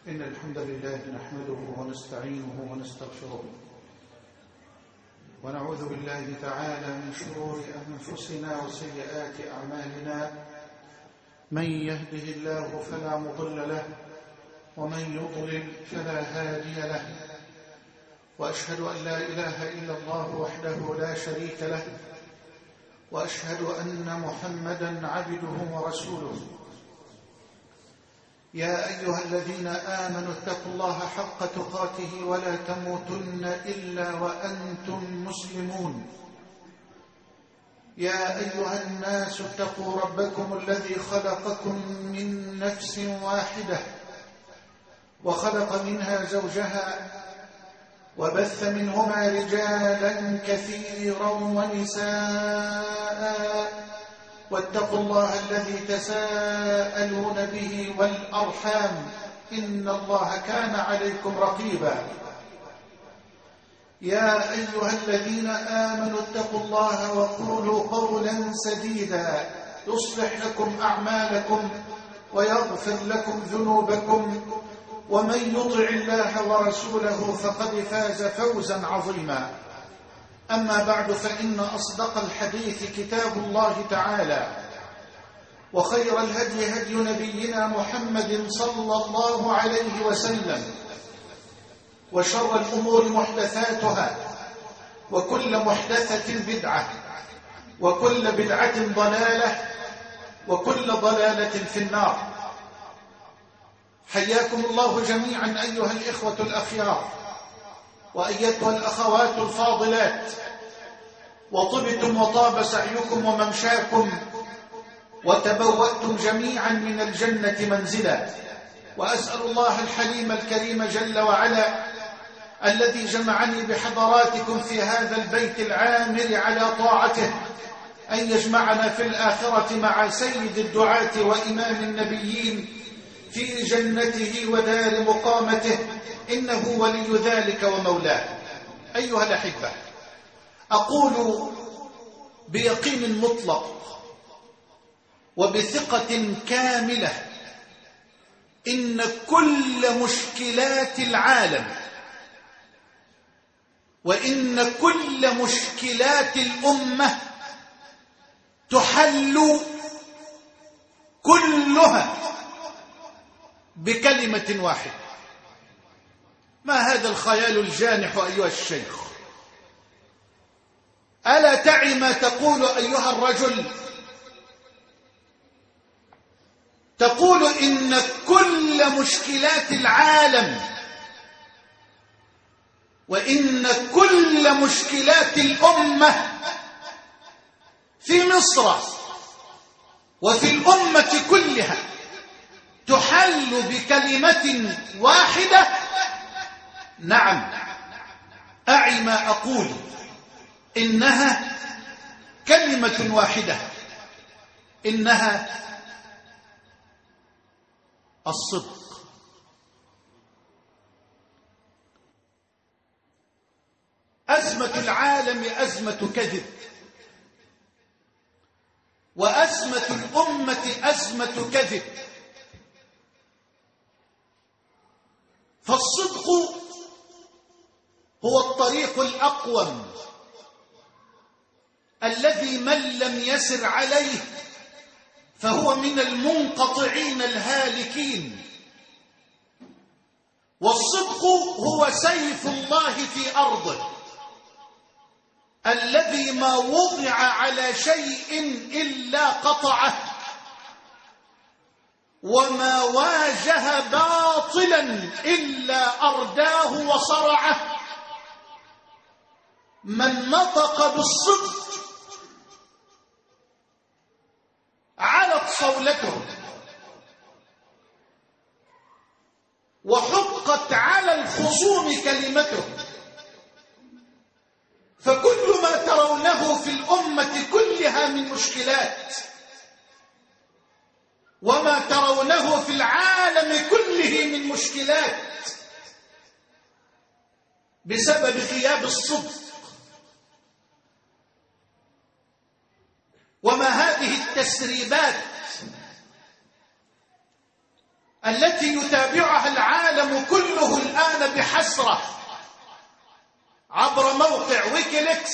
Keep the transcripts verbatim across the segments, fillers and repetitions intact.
إن الحمد لله نحمده ونستعينه ونستغفره ونعوذ بالله تعالى من شرور أنفسنا وسيئات أعمالنا. من يهده الله فلا مضل له ومن يضلل فلا هادي له، وأشهد أن لا إله إلا الله وحده لا شريك له، وأشهد أن محمدًا عبده ورسوله. يا أيها الذين آمنوا اتقوا الله حق تقاته ولا تموتن إلا وأنتم مسلمون. يا أيها الناس اتقوا ربكم الذي خلقكم من نفس واحدة وخلق منها زوجها وبث منهما رجالا كثيرا ونساء، واتقوا الله الذي تساءلون به والأرحام إن الله كان عليكم رقيبا. يا أيها الذين آمنوا اتقوا الله وقولوا قولا سديدا يصلح لكم أعمالكم ويغفر لكم ذنوبكم، ومن يطع الله ورسوله فقد فاز فوزا عظيما. أما بعد، فإن أصدق الحديث كتاب الله تعالى، وخير الهدي هدي نبينا محمد صلى الله عليه وسلم، وشر الأمور محدثاتها، وكل محدثة بدعة، وكل بدعة ضلالة، وكل ضلالة في النار. حياكم الله جميعا أيها الإخوة الأخيار، وأيتها الأخوات الفاضلات، وطبتم وطاب سعيكم وممشاكم، وتبوأتم جميعا من الجنة منزلا. وأسأل الله الحليم الكريم جل وعلا الذي جمعني بحضراتكم في هذا البيت العامر على طاعته أن يجمعنا في الآخرة مع سيد الدعاة وإمام النبيين في جنته ودار مقامته، إنه ولي ذلك ومولاه. أيها الأحبة، أقول بيقين مطلق وبثقة كاملة إن كل مشكلات العالم وإن كل مشكلات الأمة تحل كلها بكلمة واحدة. ما هذا الخيال الجانح أيها الشيخ؟ ألا تعي ما تقول أيها الرجل؟ تقول إن كل مشكلات العالم وإن كل مشكلات الأمة في مصر وفي الأمة كلها تحل بكلمة واحدة. نعم، أعي ما أقول، إنها كلمة واحدة، إنها الصدق. أزمة العالم أزمة كذب، وأزمة الأمة أزمة كذب. فالصدق هو الطريق الأقوم الذي من لم يسر عليه فهو من المنقطعين الهالكين. والصدق هو سيف الله في أرضه الذي ما وضع على شيء إلا قطعه، وما واجه باطلا إلا أرداه وصرعه. من نطق بالصدق علت صولته وحقت على الخصوم كلمته. فكل ما ترونه في الأمة كلها من مشكلات، وما ترونه في العالم كله من مشكلات، بسبب غياب الصدق. وما هذه التسريبات التي يتابعها العالم بحسرة عبر موقع ويكيليكس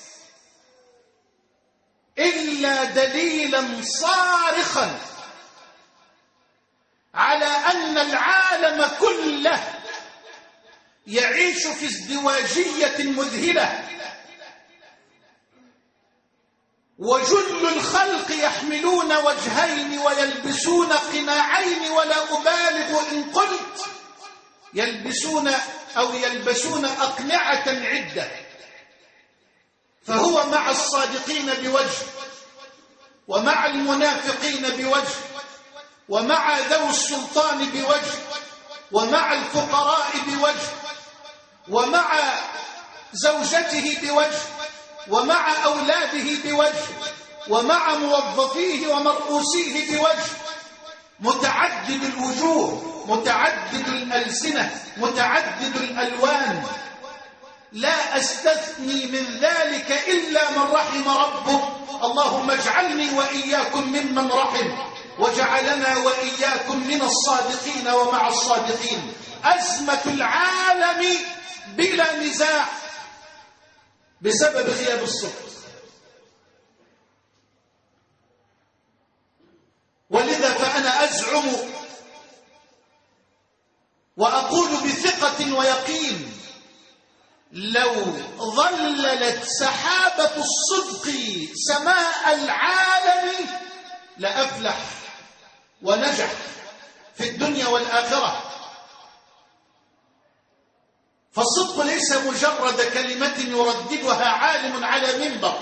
إلا دليلا صارخا على أن العالم كله يعيش في ازدواجية مذهلة، وجل الخلق يحملون وجهين ويلبسون قناعين، ولا أبالغ إن قلت يلبسون أو يلبسون أقنعة عدة. فهو مع الصادقين بوجه، ومع المنافقين بوجه، ومع ذوي السلطان بوجه، ومع الفقراء بوجه، ومع زوجته بوجه، ومع أولاده بوجه، ومع موظفيه ومرؤوسيه بوجه، متعدد الوجوه، متعدد الألسنة، متعدد الألوان، لا أستثني من ذلك إلا من رحم ربه. اللهم اجعلني وإياكم ممن رحم، وجعلنا وإياكم من الصادقين ومع الصادقين. أزمة العالم بلا نزاع بسبب غياب الصدق، ولذا فأنا أزعم وأقول بثقة ويقين لو ظللت سحابة الصدق سماء العالم لأفلح ونجح في الدنيا والآخرة. فالصدق ليس مجرد كلمة يرددها عالم على منبر،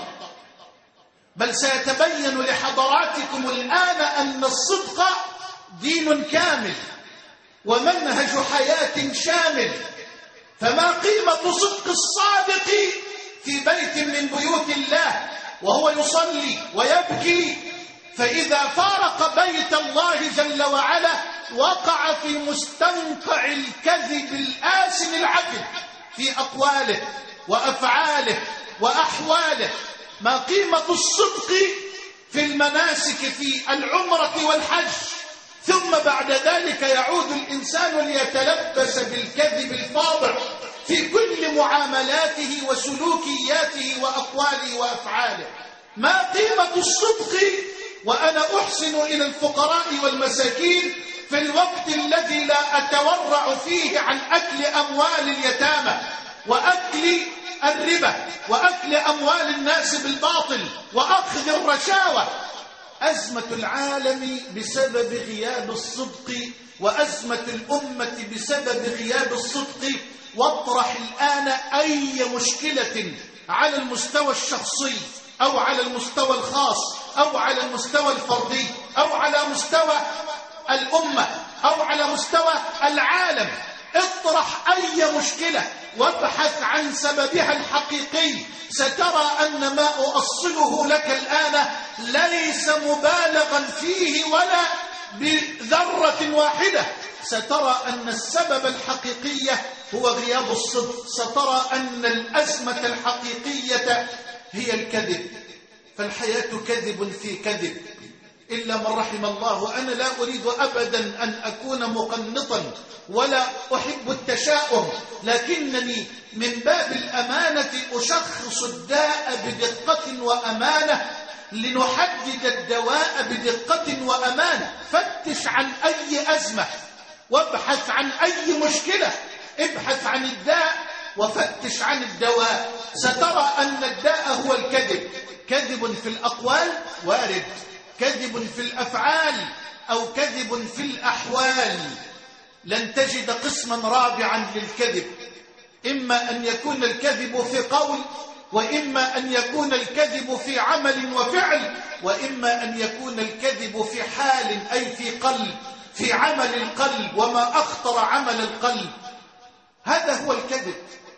بل سيتبين لحضراتكم الآن أن الصدق دين كامل ومنهج حياة شامل. فما قيمة صدق الصادق في بيت من بيوت الله وهو يصلي ويبكي، فإذا فارق بيت الله جل وعلا وقع في مستنقع الكذب الآسن العفن في أقواله وأفعاله وأحواله. ما قيمة الصدق في المناسك في العمرة والحج، ثم بعد ذلك يعود الإنسان ليتلبس بالكذب الفاضح في كل معاملاته وسلوكياته وأقواله وأفعاله. ما قيمة الصدق وأنا أحسن إلى الفقراء والمساكين في الوقت الذي لا أتورع فيه عن أكل أموال اليتامى وأكل الربا وأكل أموال الناس بالباطل وأخذ الرشاوى. أزمة العالم بسبب غياب الصدق، وأزمة الأمة بسبب غياب الصدق. واطرح الآن أي مشكلة على المستوى الشخصي أو على المستوى الخاص أو على المستوى الفردي أو على مستوى الأمة أو على مستوى العالم، اطرح أي مشكلة وابحث عن سببها الحقيقي، سترى أن ما أؤصله لك الآن ليس مبالغا فيه ولا بذرة واحدة. سترى أن السبب الحقيقي هو غياب الصدق، سترى أن الأزمة الحقيقية هي الكذب. فالحياة كذب في كذب إلا من رحم الله. وأنا لا أريد أبدا أن أكون مقنطا ولا أحب التشاؤم، لكنني من باب الأمانة أشخص الداء بدقة وأمانة لنحدد الدواء بدقة وأمانة. فتش عن أي أزمة وابحث عن أي مشكلة، ابحث عن الداء وفتش عن الدواء، سترى أن الداء هو الكذب. كذب في الأقوال وارد، كذب في الأفعال أو كذب في الأحوال. لن تجد قسما رابعا للكذب، إما أن يكون الكذب في قول، وإما أن يكون الكذب في عمل وفعل، وإما أن يكون الكذب في حال أي في قلب، في عمل القلب وما أخطر عمل القلب. هذا هو الكذب.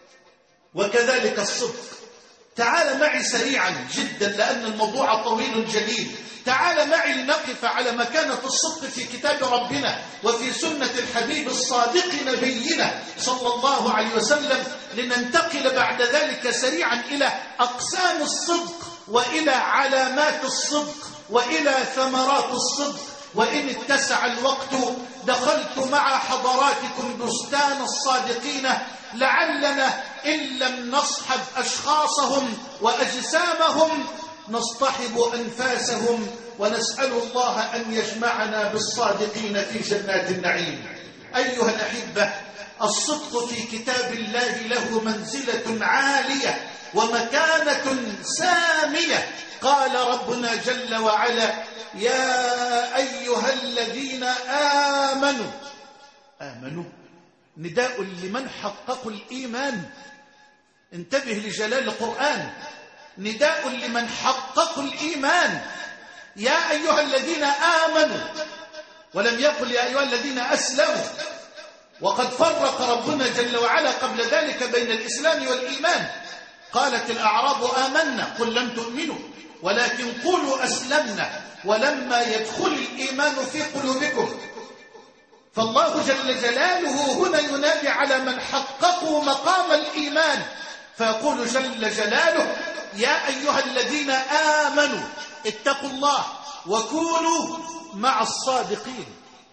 وكذلك الصدق. تعال معي سريعا جدا لأن الموضوع طويل جليل. تعال معي لنقف على مكانة الصدق في كتاب ربنا وفي سنة الحبيب الصادق نبينا صلى الله عليه وسلم، لننتقل بعد ذلك سريعا إلى أقسام الصدق وإلى علامات الصدق وإلى ثمرات الصدق، وإن اتسع الوقت دخلت مع حضراتكم بستان الصادقين، لعلنا إن لم نصحب أشخاصهم وأجسامهم نصطحب أنفاسهم، ونسأل الله أن يجمعنا بالصادقين في جنات النعيم. أيها الأحبة، الصدق في كتاب الله له منزلة عالية ومكانة سامية. قال ربنا جل وعلا: يا أيها الذين آمنوا. آمنوا نداء لمن حققوا الإيمان. انتبه لجلال القرآن، نداء لمن حققوا الإيمان. يا أيها الذين آمنوا، ولم يقل يا أيها الذين أسلموا. وقد فرق ربنا جل وعلا قبل ذلك بين الإسلام والإيمان. قالت الأعراب آمنا، قل لم تؤمنوا ولكن قولوا أسلمنا ولما يدخل الإيمان في قلوبكم. فالله جل جلاله هنا ينادي على من حققوا مقام الإيمان، فيقول جل جلاله: يا أيها الذين آمنوا اتقوا الله وكونوا مع الصادقين.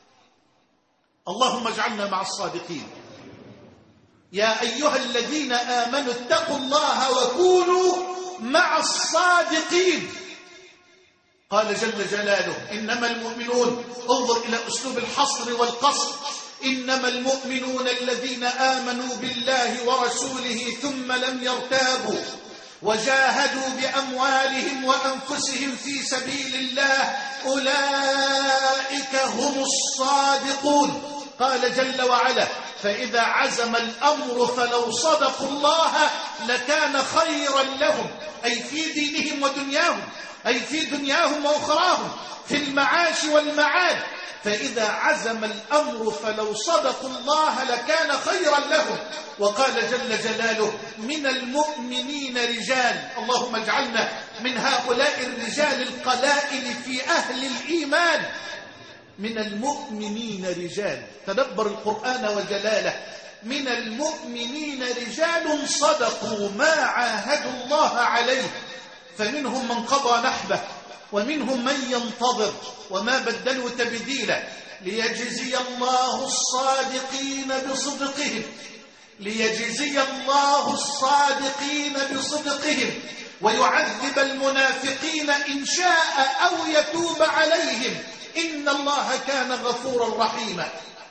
اللهم اجعلنا مع الصادقين. يا أيها الذين آمنوا اتقوا الله وكونوا مع الصادقين. قال جل جلاله: إنما المؤمنون، انظر إلى أسلوب الحصر والقصر، إنما المؤمنون الذين آمنوا بالله ورسوله ثم لم يرتابوا وجاهدوا بأموالهم وأنفسهم في سبيل الله أولئك هم الصادقون. قال جل وعلا: فإذا عزم الأمر فلو صدقوا الله لكان خيرا لهم، أي في دينهم ودنياهم، أي في دنياهم وأخراهم، في المعاش والمعاد. فإذا عزم الأمر فلو صدقوا الله لكان خيرا لهم. وقال جل جلاله: من المؤمنين رجال. اللهم اجعلنا من هؤلاء الرجال القلائل في أهل الإيمان. من المؤمنين رجال، تدبر القرآن وجلاله. من المؤمنين رجال صدقوا ما عاهدوا الله عليه، فمنهم من قضى نحبه ومنهم من ينتظر وما بدلوا تبديلا، ليجزي الله الصادقين بصدقهم ليجزي الله الصادقين بصدقهم ويعذب المنافقين إن شاء أو يتوب عليهم إن الله كان غفورا رحيما.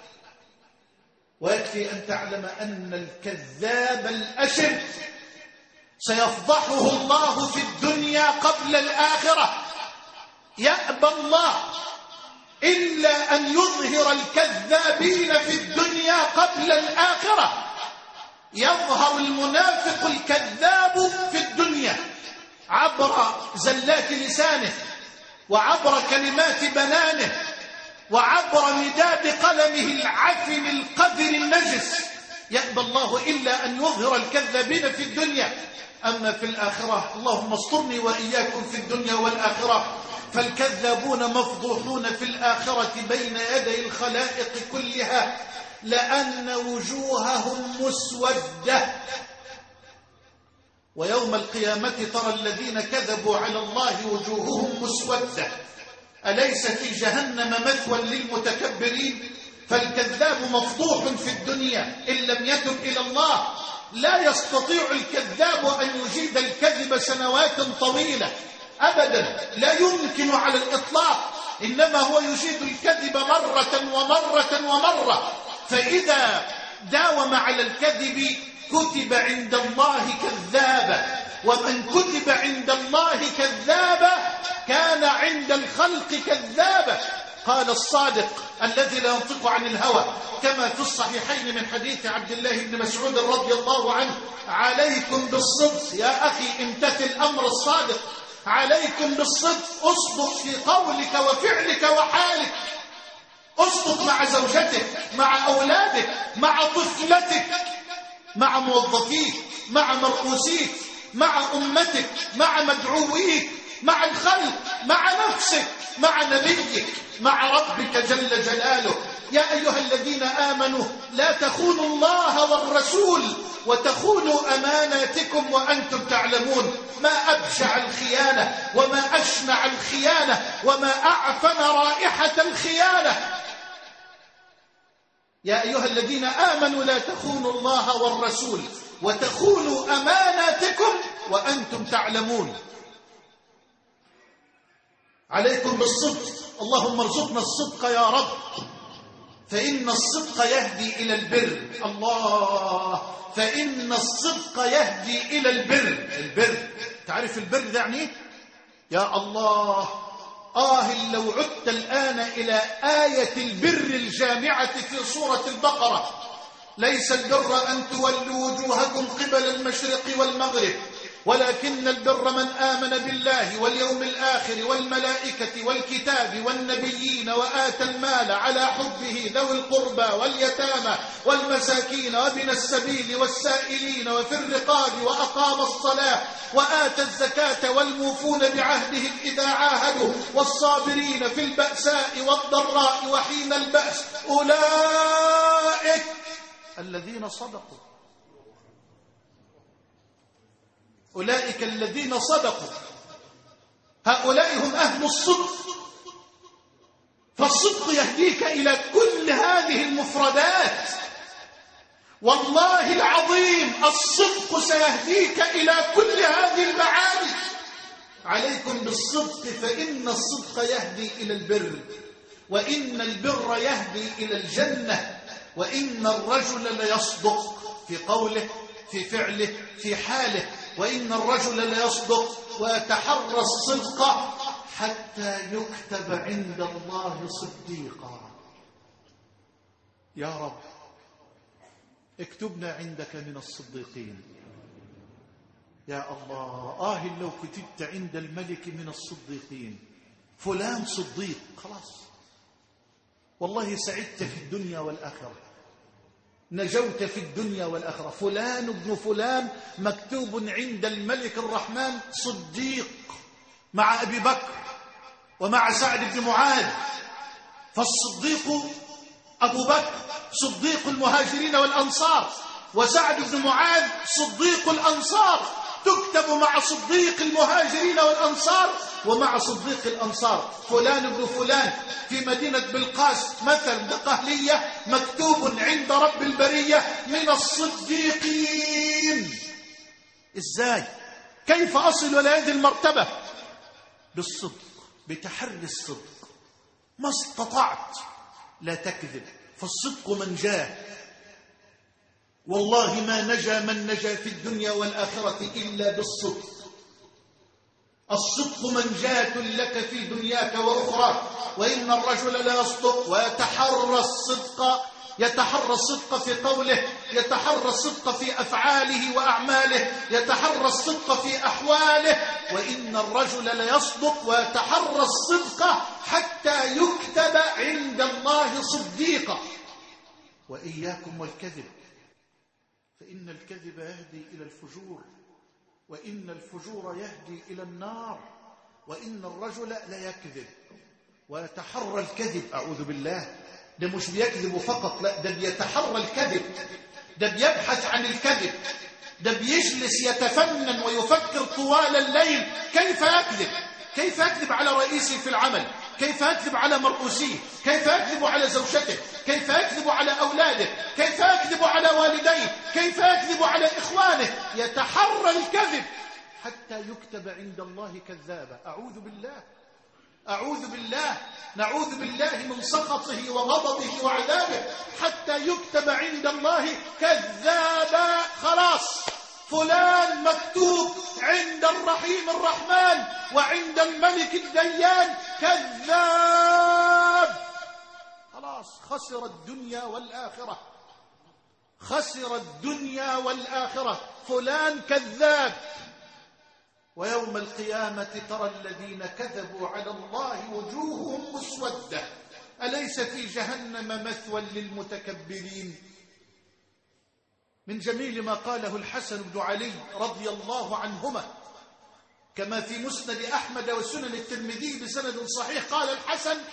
ويكفي أن تعلم أن الكذاب الأشر سيفضحه الله في الدنيا قبل الآخرة. يأبى الله إلا أن يظهر الكذابين في الدنيا قبل الآخرة. يظهر المنافق الكذاب في الدنيا عبر زلات لسانه، وعبر كلمات بنانه، وعبر مداد قلمه العفن القذر النجس. يأبى الله إلا أن يظهر الكذابين في الدنيا. أما في الآخرة، اللهم استرني وإياكم في الدنيا والآخرة، فالكذابون مفضوحون في الآخرة بين يدي الخلائق كلها، لأن وجوههم مسودة. ويوم القيامة ترى الذين كذبوا على الله وجوههم مسودة. أليس في جهنم مثوى للمتكبرين؟ فالكذاب مفضوح في الدنيا إن لم يتب إلى الله. لا يستطيع الكذاب أن يجيد الكذب سنوات طويلة أبدا، لا يمكن على الإطلاق، إنما هو يجيد الكذب مرة ومرة ومرة. فإذا داوم على الكذب كتب عند الله كذابا، ومن كتب عند الله كذابا كان عند الخلق كذابا. قال الصادق الذي لا ينطق عن الهوى كما في الصحيحين من حديث عبد الله بن مسعود رضي الله عنه: عليكم بالصدق يا أخي، امتثل أمر الصادق، عليكم بالصدق، اصدق في قولك وفعلك وحالك، اصدق مع زوجتك، مع أولادك، مع طفلتك، مع موظفيك، مع مرؤوسيك، مع أمتك، مع مدعويك، مع الخلق، مع نفسك، مع نبيك، مع ربك جل جلاله. يا أيها الذين آمنوا لا تخونوا الله والرسول وتخونوا أماناتكم وأنتم تعلمون. ما أبشع الخيانة وما أشنع الخيانة وما أعفن رائحة الخيانة. يا أيها الذين آمنوا لا تخونوا الله والرسول وتخونوا أماناتكم وأنتم تعلمون. عليكم بالصدق، اللهم ارزقنا الصدق يا رب، فإن الصدق يهدي إلى البر. الله، فإن الصدق يهدي إلى البر. البر، تعرف البر ده يعني ايه؟ يا الله، آه لو عدت الآن إلى آية البر الجامعة في سورة البقرة: ليس البر أن تولوا وجوهكم قبل المشرق والمغرب ولكن البر من آمن بالله واليوم الآخر والملائكة والكتاب والنبيين وآتى المال على حبه ذوي القربى واليتامى والمساكين وابن السبيل والسائلين وفي الرقاب وأقام الصلاة وآتى الزكاة والموفون بعهدهم إذا عاهدوا والصابرين في البأساء والضراء وحين البأس أولئك الذين صدقوا. أولئك الذين صدقوا، هؤلاء هم أهل الصدق. فالصدق يهديك إلى كل هذه المفردات. والله العظيم الصدق سيهديك إلى كل هذه المعاني. عليكم بالصدق، فإن الصدق يهدي إلى البر، وإن البر يهدي إلى الجنة، وإن الرجل ليصدق في قوله في فعله في حاله، وإن الرجل ليصدق ويتحرى الصدق حتى يكتب عند الله صديقا. يا رب اكتبنا عندك من الصديقين. يا الله، آه لو كتبت عند الملك من الصديقين فلان صديق، خلاص والله سعدت في الدنيا والآخرة، نجوت في الدنيا والآخرة. فلان ابن فلان مكتوب عند الملك الرحمن صديق، مع أبي بكر ومع سعد بن معاذ. فالصديق أبو بكر صديق المهاجرين والأنصار، وسعد بن معاذ صديق الأنصار. تكتب مع صديق المهاجرين والأنصار ومع صديق الأنصار. فلان ابن فلان في مدينة بلقاس مثل بقهلية مكتوب عند رب البرية من الصديقين. إزاي؟ كيف أصل إلى هذه المرتبة؟ بالصدق، بتحري الصدق، ما استطعت لا تكذب، فالصدق منجاه. والله ما نجا من نجا في الدنيا والآخرة إلا بالصدق. الصدق منجاة لك في دنياك وأخراك. وإن الرجل لا يصدق ويتحرى الصدق، يتحرى الصدق في قوله، يتحرى الصدق في أفعاله وأعماله، يتحرى الصدق في أحواله. وإن الرجل لا يصدق ويتحرى الصدق حتى يكتب عند الله صديقا. وإياكم والكذب، فإن الكذب يهدي إلى الفجور، وإن الفجور يهدي إلى النار. وإن الرجل لا يكذب ويتحرى الكذب، أعوذ بالله، ده مش بيكذب فقط، لا، ده بيتحرى الكذب، ده بيبحث عن الكذب، ده بيجلس يتفنن ويفكر طوال الليل كيف يكذب، كيف يكذب على رئيسه في العمل، كيف يكذب على مرؤوسيه، كيف يكذب على زوجته، كيف يكذب على أولاده، كيف يكذب على والديه، كيف يكذب على إخوانه. يتحرى الكذب حتى يكتب عند الله كذابا. أعوذ بالله، أعوذ بالله، نعوذ بالله من سخطه وغضبه وعذابه. حتى يكتب عند الله كذابا. خلاص، فلان مكتوب عند الرحيم الرحمن وعند الملك الديان كذاب. خلاص، خسر الدنيا والآخرة، خسر الدنيا والآخرة. فلان كذاب. ويوم القيامة ترى الذين كذبوا على الله وجوههم مسودة، أليس في جهنم مثوى للمتكبرين؟ من جميل ما قاله الحسن بن علي رضي الله عنهما كما في مسند أحمد وسنن الترمذي بسند صحيح، قال الحسن: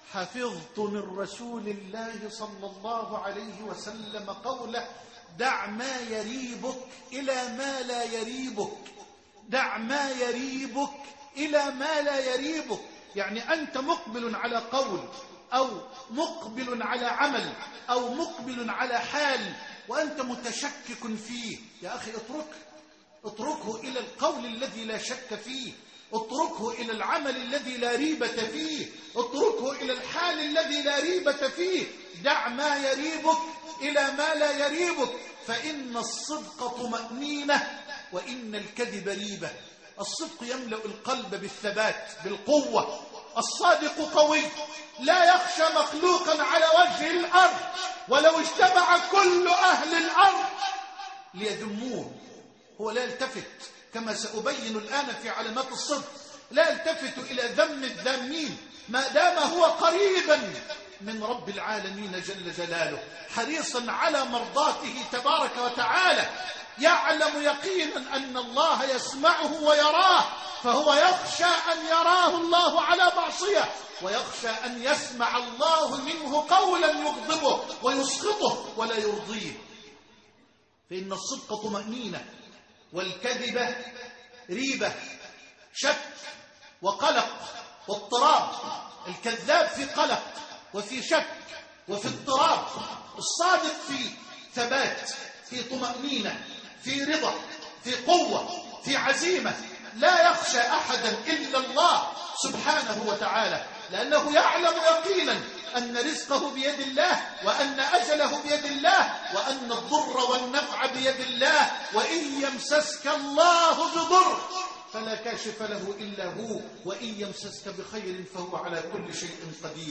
حفظت من رسول الله صلى الله عليه وسلم قوله: دع ما يريبك إلى ما لا يريبك. دع ما يريبك إلى ما لا يريبك، يعني أنت مقبل على قول أو مقبل على عمل أو مقبل على حال وأنت متشكك فيه، يا أخي اتركه اتركه إلى القول الذي لا شك فيه، اتركه إلى العمل الذي لا ريبة فيه، اتركه إلى الحال الذي لا ريبة فيه. دع ما يريبك إلى ما لا يريبك، فإن الصدق طمأنينة وإن الكذب ريبة. الصدق يملأ القلب بالثبات بالقوة. الصادق قوي لا يخشى مخلوقا على وجه الأرض، ولو اجتمع كل أهل الأرض ليذموه هو لا يلتفت، كما سأبين الآن في علامات الصدق، لا يلتفت إلى ذم الذامين ما دام هو قريبا من رب العالمين جل جلاله، حريصا على مرضاته تبارك وتعالى، يعلم يقينا أن الله يسمعه ويراه، فهو يخشى أن يراه الله على معصية، ويخشى أن يسمع الله منه قولا يغضبه ويسخطه ولا يرضيه. فإن الصدق طمأنينة والكذب ريبة، شك وقلق واضطراب. الكذاب في قلق وفي شك وفي اضطراب، الصادق في ثبات، في طمأنينة، في رضا، في قوة، في عزيمة، لا يخشى أحدا إلا الله سبحانه وتعالى، لأنه يعلم يقينا أن رزقه بيد الله، وأن أجله بيد الله، وأن الضر والنفع بيد الله، وإن يمسسك الله بضر فلا كاشف له إلا هو، وإن يمسسك بخير فهو على كل شيء قدير.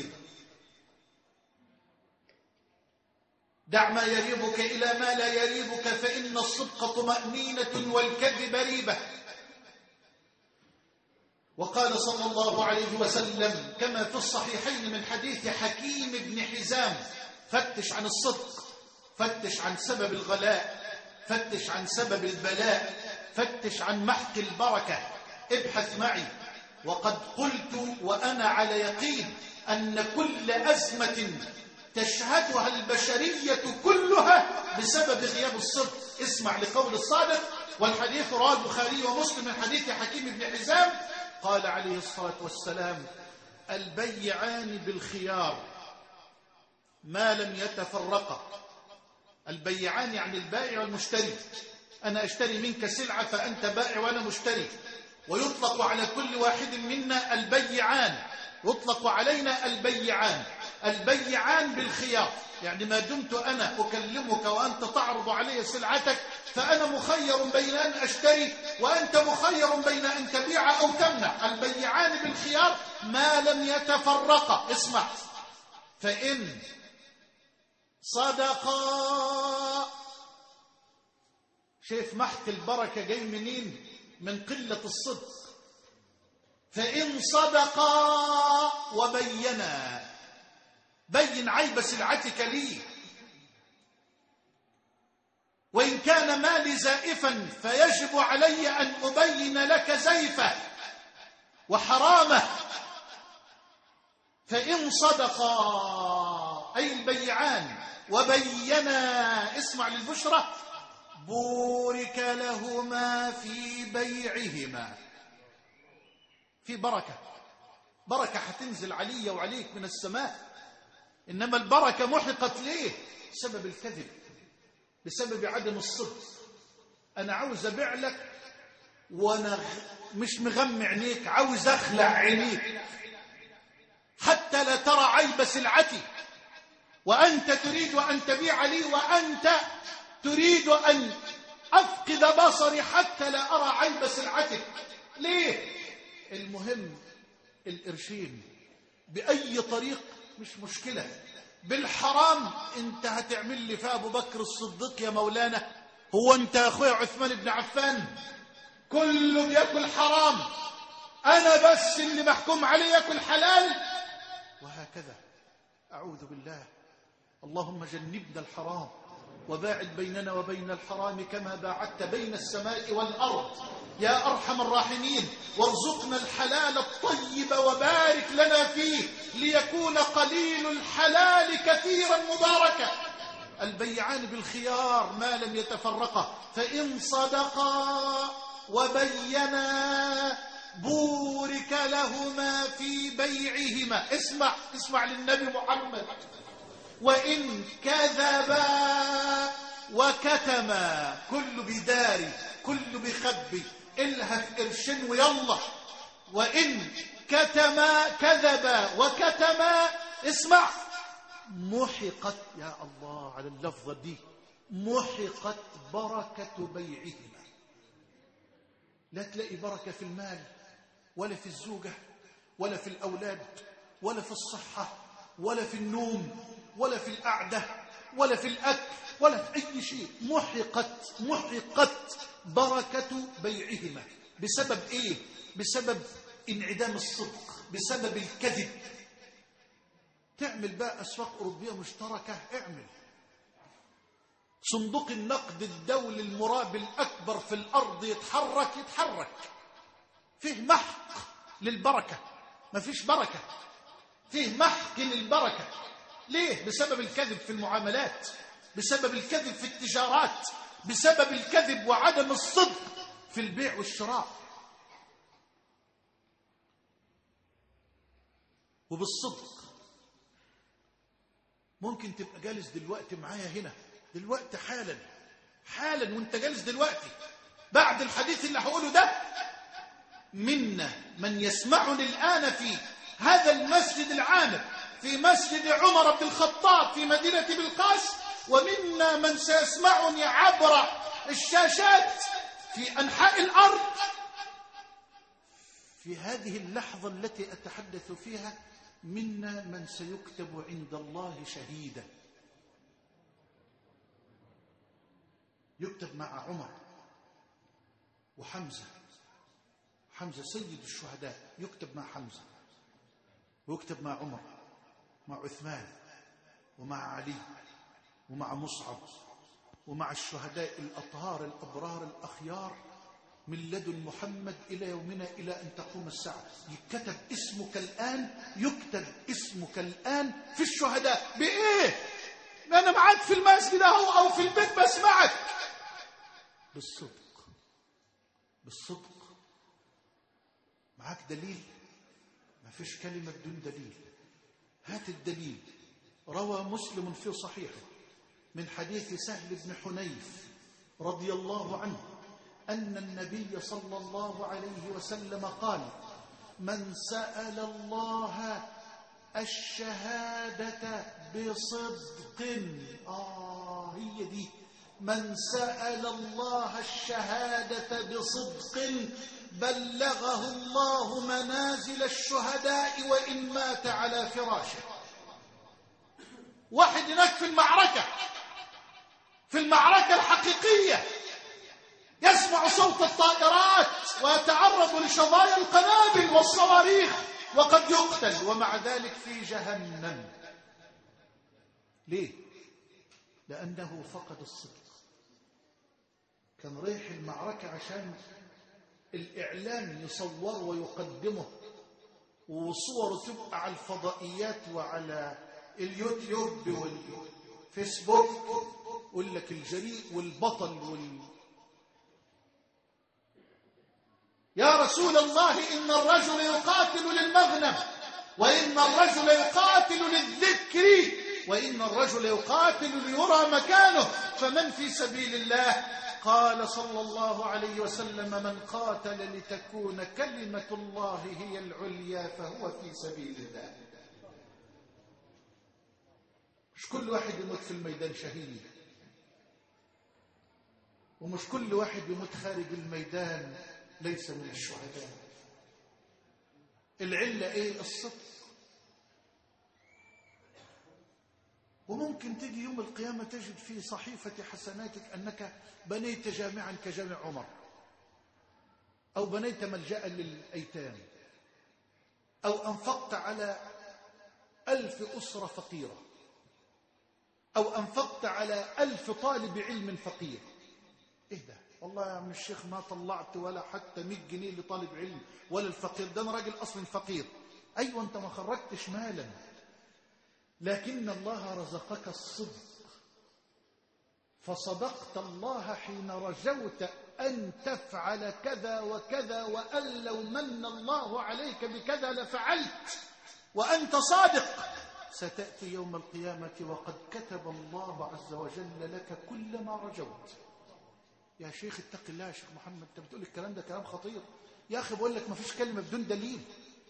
دع ما يريبك إلى ما لا يريبك، فإن الصدق طمأنينة والكذب ريبة. وقال صلى الله عليه وسلم كما في الصحيحين من حديث حكيم بن حزام: فتش عن الصدق، فتش عن سبب الغلاء، فتش عن سبب البلاء، فتش عن محق البركة، ابحث معي. وقد قلت وأنا على يقين أن كل أزمة تشهدها البشرية كلها بسبب غياب الصدق. اسمع لقول الصادق، والحديث رواه البخاري ومسلم من حديث حكيم بن حزام قال عليه الصلاة والسلام: البيعان بالخيار ما لم يتفرقا. البيعان يعني البائع والمشتري، أنا أشتري منك سلعة فأنت بائع وأنا مشتري، ويطلق على كل واحد منا البيعان، يطلق علينا البيعان. البيعان بالخيار يعني ما دمت أنا أكلمك وأنت تعرض علي سلعتك فأنا مخير بين أن أشتري وأنت مخير بين أن تبيع أو تمنع. البيعان بالخيار ما لم يتفرقا. اسمع: فإن صدقا، شايف محك البركة جاي منين؟ من قلة الصدق. فإن صدقا وبينا، بين عيب سلعتك لي، وإن كان مالي زائفا فيجب علي أن أبين لك زيفه وحرامه. فإن صدقا أي البيعان وبينا، اسمع للبشرى: بورك لهما في بيعهما. في بركة، بركة هتنزل علي وعليك من السماء، إنما البركة محقت ليه؟ بسبب الكذب، بسبب عدم الصدق. أنا عاوز أبيع لك وأنا مش مغمى عينيك، عاوز أخلع عينيك حتى لا ترى عيب سلعتي، وأنت تريد أن تبيع لي وأنت تريد أن أفقد بصري حتى لا أرى عيب سلعتك. ليه؟ المهم القرشين بأي طريق مش مشكلة، بالحرام انت هتعمل لي في أبو بكر الصديق يا مولانا؟ هو انت يا أخويا عثمان بن عفان كله بيأكل حرام، أنا بس اللي محكوم عليه يأكل حلال؟ وهكذا. أعوذ بالله، اللهم جنبنا الحرام وباعد بيننا وبين الحرام كما باعدت بين السماء والأرض يا أرحم الراحمين، وارزقنا الحلال الطيب وبارك لنا فيه ليكون قليل الحلال كثيرا مباركا. البيعان بالخيار ما لم يتفرقا، فإن صدقا وبينا بورك لهما في بيعهما. اسمع اسمع للنبي محمد. وإن كذبا وكتما، كل بداري كل بخبي، إلها في قرشين ويلا. وإن كتما كذبا وكتما، اسمع، محقت، يا الله على اللفظة دي، محقت بركة بيعهما. لا تلاقي بركة في المال ولا في الزوجة ولا في الأولاد ولا في الصحة ولا في النوم ولا في القعدة ولا في الأكل ولا في أي شيء. محقت محقت بركة بيعهما. بسبب إيه؟ بسبب انعدام الصدق، بسبب الكذب. تعمل بقى أسواق أوروبية مشتركة، اعمل صندوق النقد الدولي المراب الأكبر في الأرض يتحرك يتحرك. فيه محق للبركة، ما فيش بركة، فيه محق للبركة. ليه؟ بسبب الكذب في المعاملات، بسبب الكذب في التجارات، بسبب الكذب وعدم الصدق في البيع والشراء. وبالصدق ممكن تبقى جالس دلوقتي معايا هنا دلوقتي حالا حالا وانت جالس دلوقتي بعد الحديث اللي هقوله ده، منا من يسمعني الآن في هذا المسجد العامر، في مسجد عمر بن الخطاب في مدينة بلقاس، ومنا من سيسمعني عبر الشاشات في أنحاء الأرض. في هذه اللحظة التي أتحدث فيها منا من سيكتب عند الله شهيدا. يكتب مع عمر وحمزة، حمزة سيد الشهداء، يكتب مع حمزة ويكتب مع عمر، مع عثمان ومع علي ومع مصعب ومع الشهداء الأطهار الأبرار الأخيار من لدن محمد إلى يومنا إلى أن تقوم الساعة. يكتب اسمك الآن، يكتب اسمك الآن في الشهداء. بإيه؟ أنا معك في المسجد أو أو في البيت بسمعك. بالصدق، بالصدق. معك دليل؟ ما فيش كلمة بدون دليل. هات الدليل. روى مسلم في صحيحه من حديث سهل بن حنيف رضي الله عنه أن النبي صلى الله عليه وسلم قال: من سأل الله الشهادة بصدق، آه هي دي، من سأل الله الشهادة بصدق بلغه الله منازل الشهداء وإن مات على فراشه. واحد هناك في المعركة، في المعركة الحقيقية، يسمع صوت الطائرات ويتعرض لشظايا القنابل والصواريخ وقد يقتل، ومع ذلك في جهنم. ليه؟ لأنه فقد الصدق. كان رايح المعركة عشان الإعلام يصور ويقدمه وصوره تبقى على الفضائيات وعلى اليوتيوب والفيسبوك، يقول لك الجريء والبطل وال... يا رسول الله إن الرجل يقاتل للمغنم، وإن الرجل يقاتل للذكر، وإن الرجل يقاتل ليرى مكانه، فمن في سبيل الله؟ قال صلى الله عليه وسلم: من قاتل لتكون كلمة الله هي العليا فهو في سبيل الله. مش كل واحد يموت في الميدان شهيد، ومش كل واحد يموت خارج الميدان ليس من الشهداء. العلة ايه؟ الصدق. وممكن تجي يوم القيامة تجد في صحيفة حسناتك أنك بنيت جامعا كجامع عمر، أو بنيت ملجأ للأيتام، أو أنفقت على ألف أسرة فقيرة، أو أنفقت على ألف طالب علم فقير. إيه ده؟ والله يا عم الشيخ ما طلعت ولا حتى مئة جنيه لطالب علم ولا الفقير، ده أنا راجل أصلا فقير. أيوة أنت ما خرجتش مالا، لكن الله رزقك الصدق، فصدقت الله حين رجوت أن تفعل كذا وكذا، وأن لو من الله عليك بكذا لفعلت، وأنت صادق. ستأتي يوم القيامة وقد كتب الله عز وجل لك كل ما رجوت. يا شيخ اتق الله يا شيخ محمد، انت بتقول الكلام ده كلام خطير. يا أخي بقول لك ما فيش كلمة بدون دليل.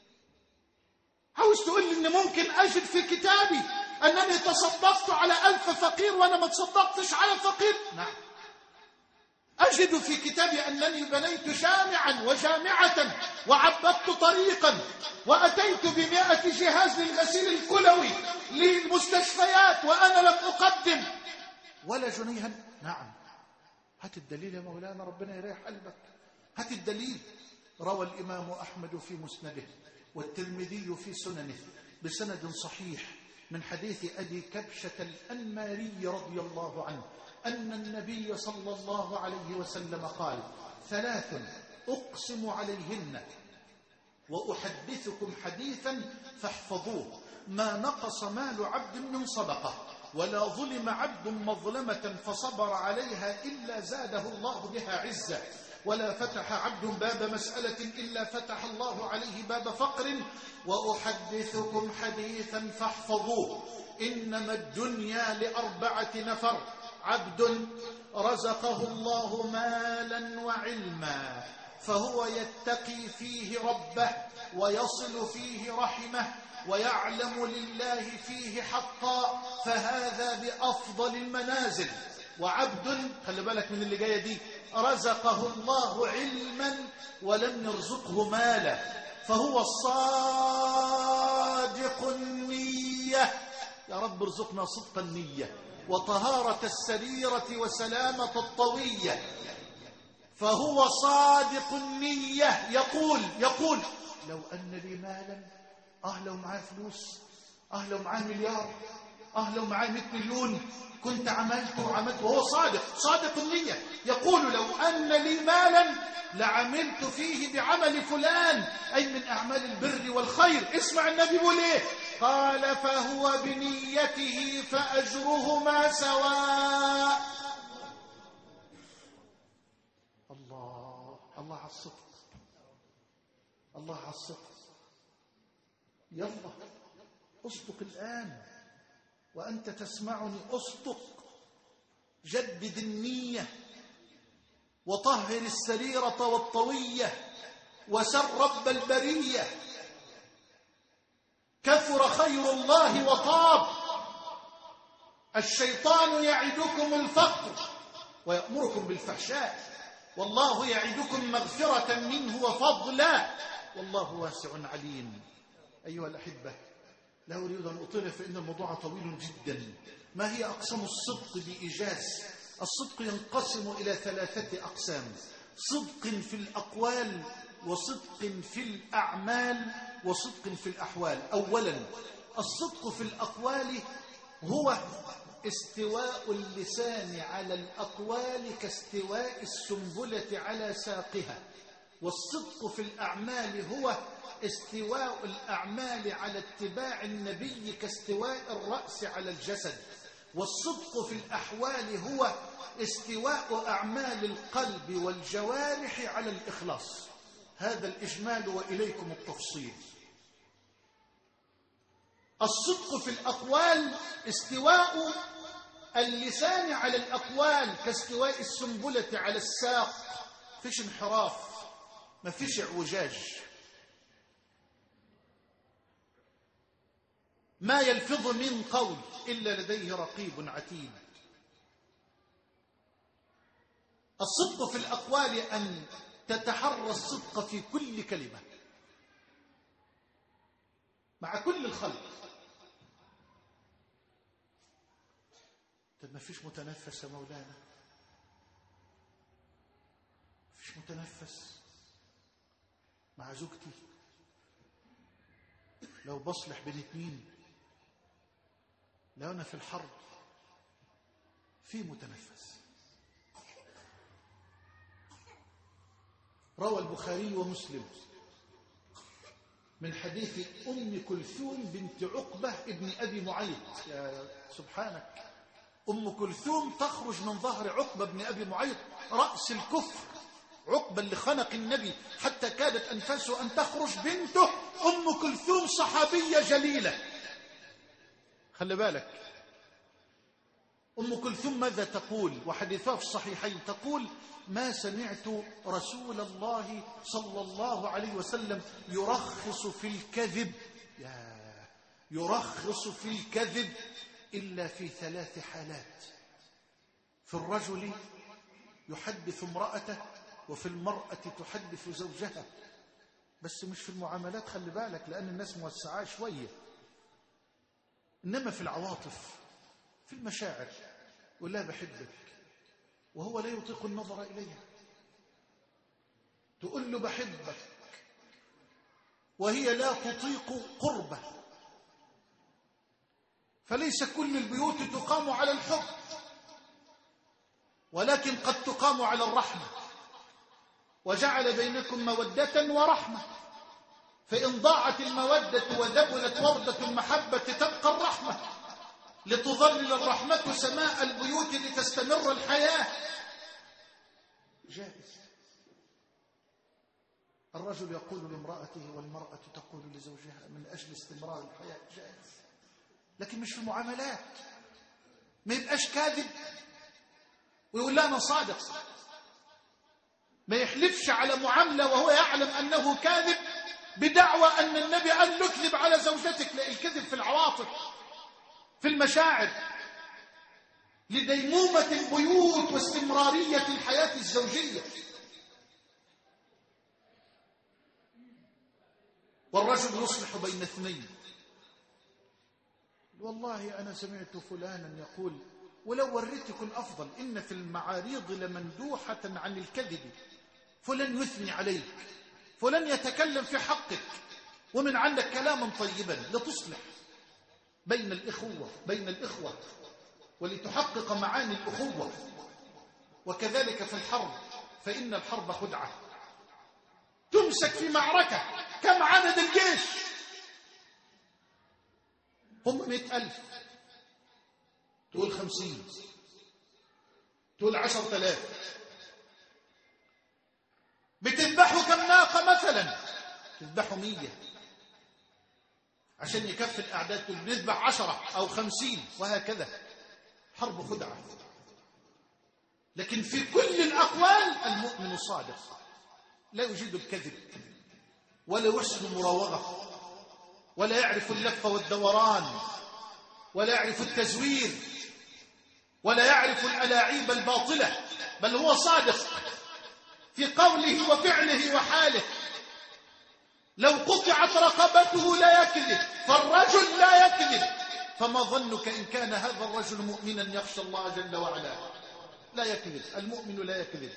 عاوز تقول لي إن ممكن أجد في كتابي أنني تصدقت على ألف فقير وأنا ما تصدقتش على فقير؟ نعم. أجد في كتابي أنني بنيت جامعا وجامعة وعبدت طريقا وأتيت بمائة جهاز للغسيل الكلوي للمستشفيات وأنا لم أقدم ولا جنيها. نعم. هات الدليل يا مولانا، ربنا يريح قلبك. هات الدليل. روى الإمام أحمد في مسنده والترمذي في سننه بسند صحيح من حديث أبي كبشة الأنماري رضي الله عنه أن النبي صلى الله عليه وسلم قال: ثلاث أقسم عليهن وأحدثكم حديثا فاحفظوه، ما نقص مال عبد من صدقة، ولا ظلم عبد مظلمة فصبر عليها إلا زاده الله بها عزة، ولا فتح عبد باب مسألة إلا فتح الله عليه باب فقر. وأحدثكم حديثا فاحفظوه، إنما الدنيا لأربعة نفر: عبد رزقه الله مالا وعلما فهو يتقي فيه ربه ويصل فيه رحمه ويعلم لله فيه حقا، فهذا بأفضل المنازل. وعبد، خلي بالك من اللي جايه دي، رزقه الله علما ولم يرزقه مالا فهو صادق النية. يا رب ارزقنا صدق النية وطهارة السريرة وسلامة الطوية. فهو صادق النية، يقول يقول لو أن لي مالا، أه لو معاه فلوس، أه لو معاه مليار، أه لو معاه مئة مليون كنت عملت وعملت. وهو صادق صادق النية، يقول لو أن لي مالا لعملت فيه بعمل فلان، أي من أعمال البر والخير. اسمع النبي يقول إيه؟ قال: فهو بنيته فأجرهما سواء. الله الله على الصدق، الله على الصدق. يلا اصدق الآن وأنت تسمعني، اصدق، جدد النية وطهر السريرة والطوية وسر رب البرية. كثر خير الله وطاب. الشيطان يعدكم الفقر ويأمركم بالفحشاء، والله يعدكم مغفرة منه وفضلا، والله واسع عليم. أيها الأحبة، لا أريد أن أطيل فإن الموضوع طويل جدا. ما هي أقسام الصدق بإيجاز؟ الصدق ينقسم إلى ثلاثة أقسام: صدق في الأقوال، وصدق في الأعمال، وصدق في الأحوال. أولا، الصدق في الأقوال هو استواء اللسان على الأقوال كاستواء السنبلة على ساقها. والصدق في الأعمال هو استواء الأعمال على اتباع النبي كاستواء الرأس على الجسد. والصدق في الأحوال هو استواء أعمال القلب والجوارح على الإخلاص. هذا الإجمال وإليكم التفصيل. الصدق في الأقوال استواء اللسان على الأقوال كاستواء السنبلة على الساق. فيش انحراف، ما فيش اعوجاج. ما يلفظ من قول إلا لديه رقيب عتيد. الصدق في الأقوال أن تتحرى الصدق في كل كلمة مع كل الخلق. طب ما فيش متنفس يا مولانا، ما فيش متنفس مع زوجتي، لو بصلح بين اتنين، لو أنا في الحرب في متنفس. روى البخاري ومسلم من حديث أم كلثوم بنت عقبة ابن أبي معيط. يا سبحانك، أم كلثوم تخرج من ظهر عقبة بن أبي معيط رأس الكفر، عقبة اللي خنق النبي حتى كادت أنفاسه أن تخرج، بنته أم كلثوم صحابية جليلة. خلي بالك، أم كلثوم ماذا تقول؟ وحديثها في الصحيحين، تقول: ما سمعت رسول الله صلى الله عليه وسلم يرخص في الكذب، يا يرخص في الكذب إلا في ثلاث حالات: في الرجل يحدث امرأته، وفي المرأة تحدث زوجها. بس مش في المعاملات، خلي بالك، لأن الناس موسعاه شوية، إنما في العواطف، في المشاعر. ولا بحبك وهو لا يطيق النظر إليها، تقول له بحبك وهي لا تطيق قربه. فليس كل البيوت تقام على الحب، ولكن قد تقام على الرحمة، وجعل بينكم مودة ورحمة. فإن ضاعت المودة وذبلت وردة المحبة تبقى الرحمة، لتظلل الرحمة سماء البيوت لتستمر الحياة. جائز. الرجل يقول لامرأته والمرأة تقول لزوجها من أجل استمرار الحياة، جائز. لكن مش في المعاملات. ما يبقاش كاذب ويقول لا أنا صادق، ما يحلفش على معاملة وهو يعلم أنه كاذب بدعوى أن النبي قال له اكذب على زوجتك. لا، الكذب في العواطف، في المشاعر، لديمومة البيوت واستمرارية الحياة الزوجية. والرجل يصلح بين اثنين. والله أنا سمعت فلانا يقول، ولو وريتكم أفضل، إن في المعاريض لمندوحة عن الكذب، فلن يثني عليك، فلن يتكلم في حقك، ومن عندك كلاما طيبا لتصلح بين الإخوة بين الإخوة ولتحقق معاني الأخوة. وكذلك في الحرب، فإن الحرب خدعة. تمسك في معركة، كم عدد الجيش؟ هم مئة ألف، تقول خمسين، تقول عشر تلاف. بتذبحوا كم ناقة مثلا؟ تذبحوا مية عشان يكفي الأعداد، بنذبح عشرة أو خمسين، وهكذا. حرب خدعة. لكن في كل الأقوال المؤمن صادق، لا يجيد الكذب، ولا يحسن المراوغة، ولا يعرف اللف والدوران، ولا يعرف التزوير، ولا يعرف الألاعيب الباطلة، بل هو صادق في قوله وفعله وحاله. لو قطعت رقبته لا يكذب، فالرجل لا يكذب. فما ظنك إن كان هذا الرجل مؤمنا يخشى الله جل وعلا؟ لا يكذب، المؤمن لا يكذب.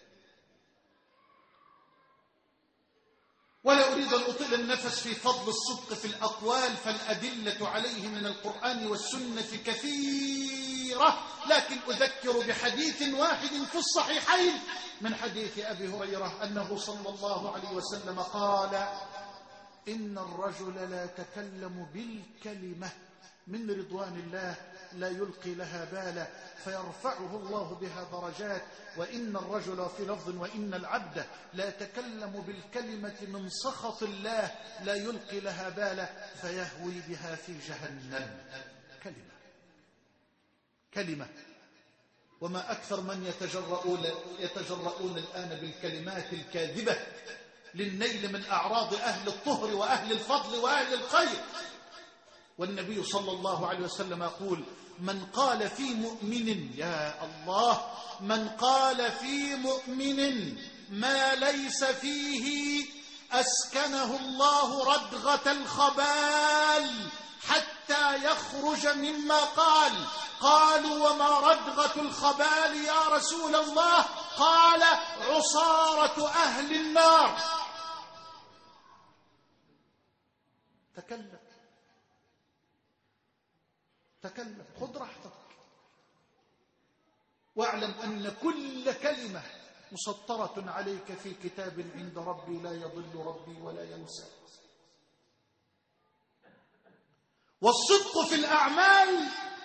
ولا أريد أن أطيل النفس في فضل الصدق في الأقوال، فالأدلة عليه من القرآن والسنة كثيرة، لكن أذكر بحديث واحد في الصحيحين من حديث أبي هريرة أنه صلى الله عليه وسلم قال: إن الرجل لا يتكلم بالكلمة من رضوان الله لا يلقي لها بالا فيرفعه الله بها درجات، وإن الرجل في لفظ وإن العبد لا يتكلم بالكلمة من سخط الله لا يلقي لها بالا فيهوي بها في جهنم. كلمة كلمة. وما أكثر من يتجرؤون, يتجرؤون الآن بالكلمات الكاذبة للنيل من أعراض أهل الطهر وأهل الفضل وأهل الخير. والنبي صلى الله عليه وسلم يقول: من قال في مؤمن، يا الله، من قال في مؤمن ما ليس فيه أسكنه الله ردغة الخبال حتى يخرج مما قال. قالوا: وما ردغة الخبال يا رسول الله؟ قال: عصارة أهل النار. تكلم تكلم، خذ راحتك. واعلم أن كل كلمة مسطرة عليك في كتاب عند ربي لا يضل ربي ولا ينسى. والصدق في الأعمال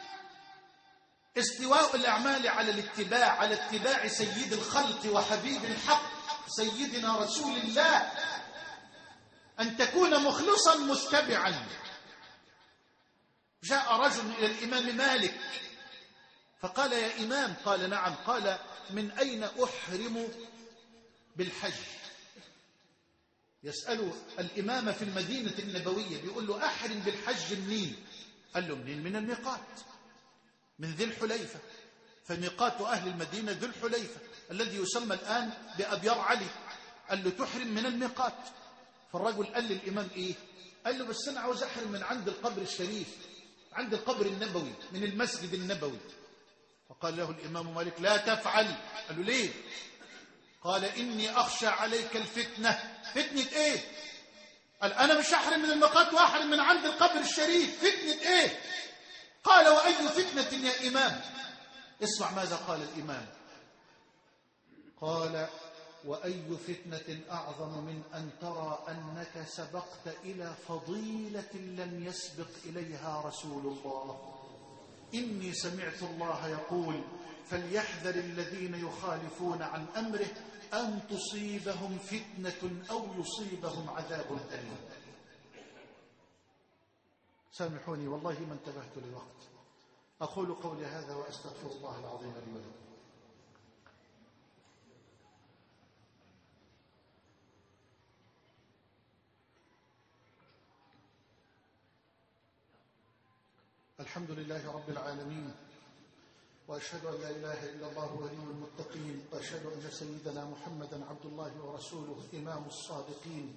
استواء الأعمال على الاتباع، على اتباع سيد الخلق وحبيب الحق سيدنا رسول الله، أن تكون مخلصا متبعا. جاء رجل إلى الإمام مالك فقال: يا إمام. قال: نعم. قال: من أين أحرم بالحج؟ يسأل الإمام في المدينة النبوية، بيقول له: أحرم بالحج منين؟ قال له: منين؟ من الميقات، من ذي الحليفة. فميقات أهل المدينة ذي الحليفة الذي يسمى الآن بأبيار علي. قال له: تحرم من الميقات. فالرجل قال للإمام: إيه؟ قال له: بس أنا عاوز أحرم من عند القبر الشريف، عند القبر النبوي، من المسجد النبوي. فقال له الإمام مالك: لا تفعل. قال له: ليه؟ قال: إني أخشى عليك الفتنة. فتنة إيه؟ قال: أنا مش أحرم من الميقات وأحرم من عند القبر الشريف، فتنة إيه؟ قال: وأي فتنة يا إمام؟ اسمع ماذا قال الإمام. قال: وأي فتنة أعظم من أن ترى أنك سبقت إلى فضيلة لم يسبق إليها رسول الله. إني سمعت الله يقول: فليحذر الذين يخالفون عن أمره أن تصيبهم فتنة أو يصيبهم عذاب أليم. سامحوني والله ما انتبهت للوقت. أقول قولي هذا وأستغفر الله العظيم لي ولكم. الحمد لله رب العالمين، وأشهد أن لا إله إلا الله ولي المتقين، وأشهد أن سيدنا محمدا عبد الله ورسوله إمام الصادقين.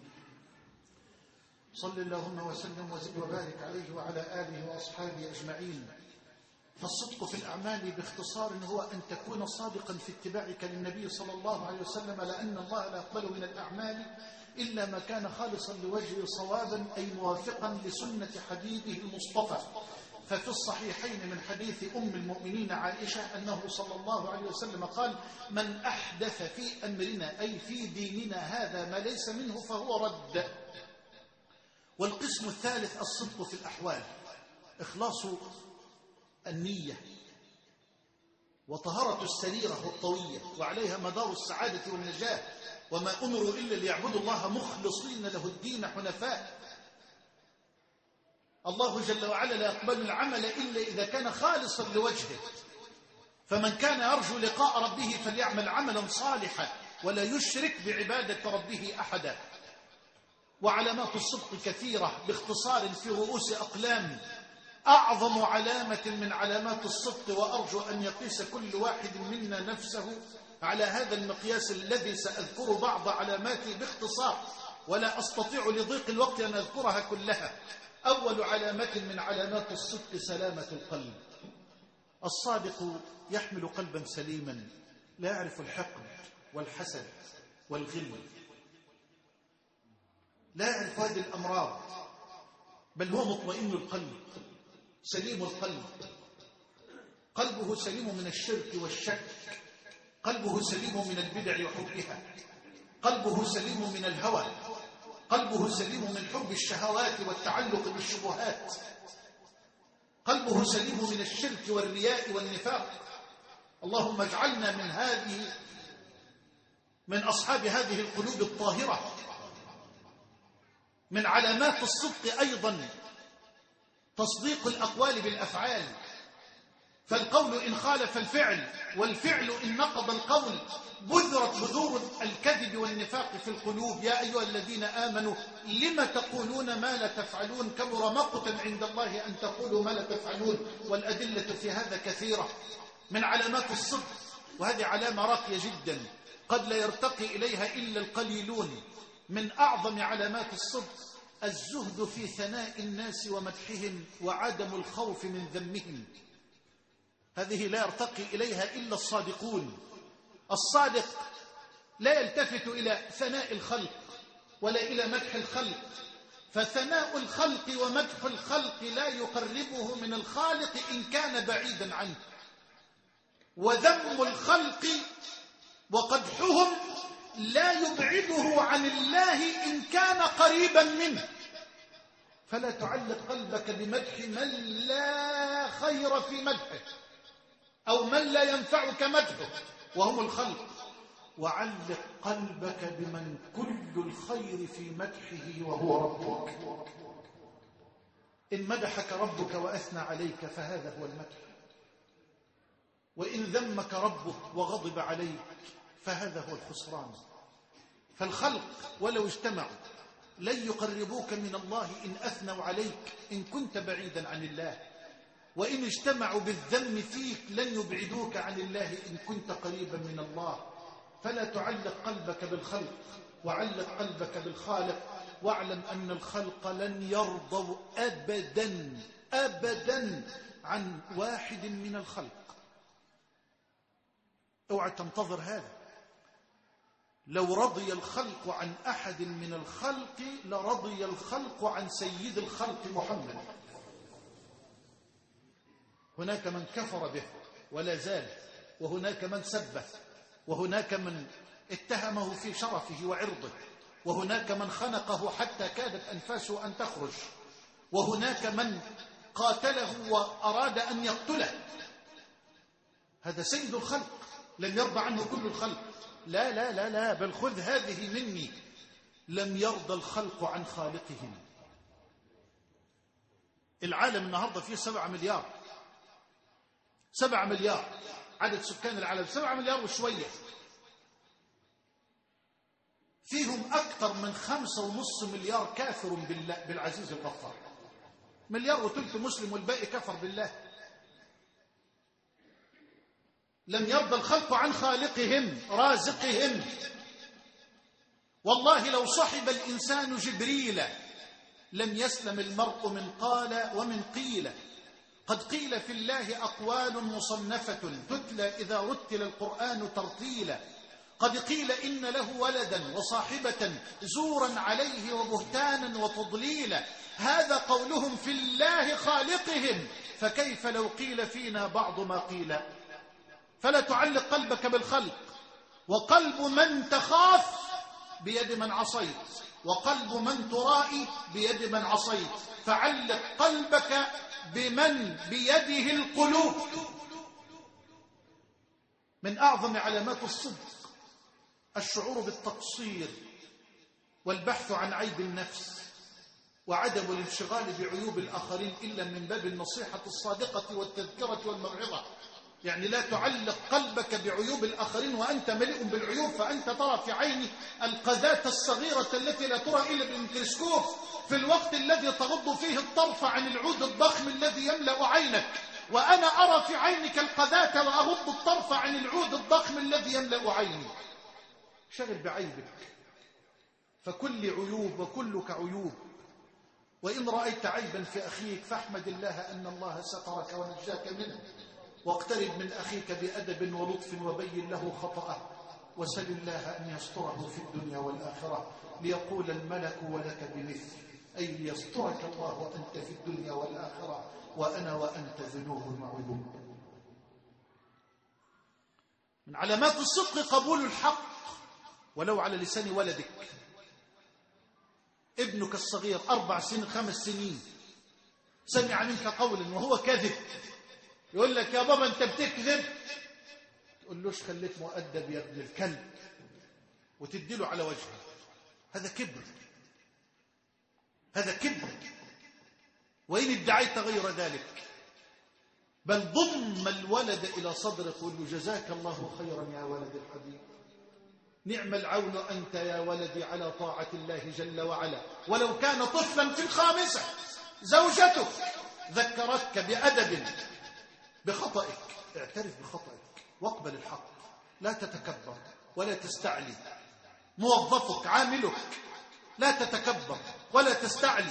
صل اللهم وسلم وزد وبارك عليه وعلى آله وأصحابه أجمعين. فالصدق في الأعمال باختصار هو أن تكون صادقا في اتباعك للنبي صلى الله عليه وسلم، لأن الله لا يقبل من الأعمال إلا ما كان خالصا لوجهه صوابا، أي موافقا لسنة حبيبه المصطفى. ففي الصحيحين من حديث أم المؤمنين عائشة أنه صلى الله عليه وسلم قال: من أحدث في أمرنا أي في ديننا هذا ما ليس منه فهو رد. والقسم الثالث الصدق في الأحوال، إخلاص النية وطهارة السريرة والطوية، وعليها مدار السعادة والنجاة. وما أمروا إلا ليعبدوا الله مخلصين له الدين حنفاء. الله جل وعلا لا يقبل العمل إلا إذا كان خالصا لوجهه، فمن كان يرجو لقاء ربه فليعمل عملا صالحا ولا يشرك بعبادة ربه أحدا. وعلامات الصدق كثيرة، باختصار في رؤوس أقلام. أعظم علامة من علامات الصدق، وأرجو أن يقيس كل واحد منا نفسه على هذا المقياس الذي سأذكر بعض علاماته باختصار، ولا أستطيع لضيق الوقت أن أذكرها كلها. أول علامة من علامات الصدق سلامة القلب. الصادق يحمل قلبا سليما لا يعرف الحقد والحسد والغل، لا يعرف هذه الأمراض، بل هو مطمئن القلب سليم القلب. قلبه سليم من الشرك والشك، قلبه سليم من البدع وحبها، قلبه سليم من الهوى، قلبه سليم من حب الشهوات والتعلق بالشبهات، قلبه سليم من الشرك والرياء والنفاق. اللهم اجعلنا من هذه من أصحاب هذه القلوب الطاهرة. من علامات الصدق أيضا تصديق الأقوال بالأفعال، فالقول إن خالف الفعل والفعل إن نقض القول بذرت بذور الكذب والنفاق في القلوب. يا أيها الذين آمنوا لم تقولون ما لا تفعلون، كبر مقتا عند الله أن تقولوا ما لا تفعلون. والأدلة في هذا كثيرة. من علامات الصدق، وهذه علامة راقية جدا قد لا يرتقي إليها إلا القليلون، من أعظم علامات الصدق الزهد في ثناء الناس ومدحهم وعدم الخوف من ذمهم. هذه لا يرتقي إليها إلا الصادقون. الصادق لا يلتفت إلى ثناء الخلق ولا إلى مدح الخلق، فثناء الخلق ومدح الخلق لا يقربه من الخالق إن كان بعيدا عنه. وذم الخلق وقدحهم لا يبعده عن الله إن كان قريبا منه. فلا تعلق قلبك بمدح من لا خير في مدحه أو من لا ينفعك مدحه وهم الخلق، وعلق قلبك بمن كل الخير في مدحه وهو ربك. إن مدحك ربك وأثنى عليك فهذا هو المدح، وإن ذمك ربك وغضب عليك فهذا هو الخسران. فالخلق ولو اجتمعوا لن يقربوك من الله إن أثنوا عليك إن كنت بعيدا عن الله، وإن اجتمعوا بالذم فيك لن يبعدوك عن الله إن كنت قريبا من الله. فلا تعلق قلبك بالخلق، وعلق قلبك بالخالق، واعلم أن الخلق لن يرضوا أبدا أبدا عن واحد من الخلق. اوعى تنتظر هذا. لو رضي الخلق عن أحد من الخلق لرضي الخلق عن سيد الخلق محمد. هناك من كفر به ولا زال، وهناك من سبه، وهناك من اتهمه في شرفه وعرضه، وهناك من خنقه حتى كادت أنفاسه أن تخرج، وهناك من قاتله وأراد أن يقتله. هذا سيد الخلق لم يرضى عنه كل الخلق. لا لا لا لا بل خذ هذه مني، لم يرضى الخلق عن خالقهم. العالم النهاردة فيه سبعة مليار، سبعة مليار عدد سكان العالم، سبعة مليار وشوية، فيهم أكثر من خمسة ونص مليار كافر بالله بالعزيز الغفار، مليار وثلث مسلم والباقي كفر بالله. لم يرضى الخلق عن خالقهم رازقهم. والله لو صحب الإنسان جبريل لم يسلم المرء من قال ومن قيل. قد قيل في الله أقوال مصنفة تتلى إذا رتل القرآن ترتيلا. قد قيل إن له ولدا وصاحبة زورا عليه وبهتانا وتضليلا. هذا قولهم في الله خالقهم، فكيف لو قيل فينا بعض ما قيل. فلا تعلق قلبك بالخلق، وقلب من تخاف بيد من عصيت، وقلب من ترائي بيد من عصيت. فعلق قلبك بمن بيده القلوب. من أعظم علامات الصدق الشعور بالتقصير والبحث عن عيب النفس، وعدم الانشغال بعيوب الآخرين إلا من باب النصيحة الصادقة والتذكرة والموعظة. يعني لا تعلق قلبك بعيوب الآخرين وأنت مليء بالعيوب، فأنت ترى في عيني القذاة الصغيرة التي لا ترى إلا بالميكروسكوب، في الوقت الذي تغض فيه الطرف عن العود الضخم الذي يملأ عينك، وأنا أرى في عينك القذاة وأغض الطرف عن العود الضخم الذي يملأ عيني. شغل بعيبك، فكل عيوب وكلك عيوب. وإن رأيت عيبا في أخيك فاحمد الله أن الله سترك ونجاك منه، واقترب من أخيك بأدب ولطف وبين له خطأه، وسل الله أن يستره في الدنيا والآخرة، ليقول الملك ولك بمثل، أي ليسترك الله أنت في الدنيا والآخرة وأنا وأنت ذنوب وعيوب. من علامات الصدق قبول الحق ولو على لسان ولدك. ابنك الصغير أربع سنين خمس سنين سمع منك قولا وهو كذب، يقول لك يا بابا أنت بتكذب، تقول لوش خليك مؤدب يا ابن الكلب، وتديله على وجهه. هذا كبر، هذا كبر. وإن ادعيت غير ذلك بل ضم الولد إلى صدرك وقل له جزاك الله خيرا يا ولد الحبيب، نعم العون أنت يا ولدي على طاعة الله جل وعلا. ولو كان طفلا في الخامسة زوجتك ذكرتك بأدب بخطئك، اعترف بخطئك واقبل الحق، لا تتكبر ولا تستعلي. موظفك عاملك لا تتكبر ولا تستعلي،